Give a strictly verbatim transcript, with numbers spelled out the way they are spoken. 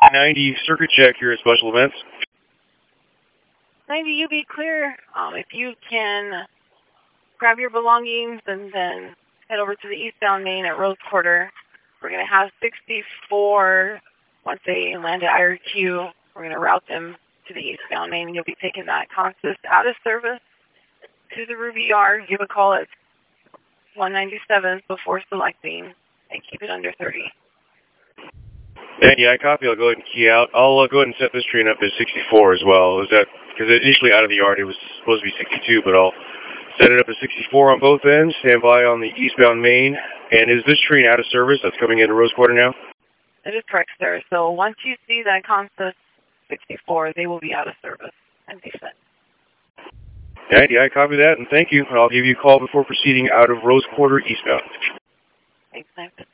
ninety circuit check here at Special Events. ninety, you be clear. Um, if you can grab your belongings and then head over to the eastbound main at Rose Quarter. We're going to have sixty-four, once they land at I R Q, we're going to route them to the eastbound main. You'll be taking that Consist out of service to the Ruby Yard. Give a call at one ninety-seven before selecting and keep it under thirty. Yeah, I copy. I'll go ahead and key out. I'll uh, go ahead and set this train up as sixty-four as well. Is that because initially out of the yard it was supposed to be sixty-two, but I'll set it up as sixty-four on both ends. Stand by on the eastbound main. And is this train out of service? That's coming into Rose Quarter now? That is correct, sir. So once you see that Consist sixty-four, they will be out of service and be sent. Yeah, yeah, I copy that, and thank you. I'll give you a call before proceeding out of Rose Quarter eastbound. Thanks, Nathan.